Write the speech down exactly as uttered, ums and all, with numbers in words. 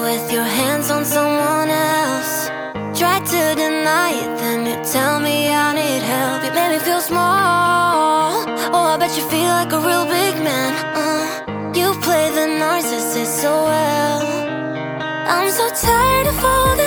with your hands on someone else. Try to deny it, then you tell me I need help. You made me feel small. Oh, I bet you feel like a real big man. uh, You play the narcissist so well. I'm so tired of all this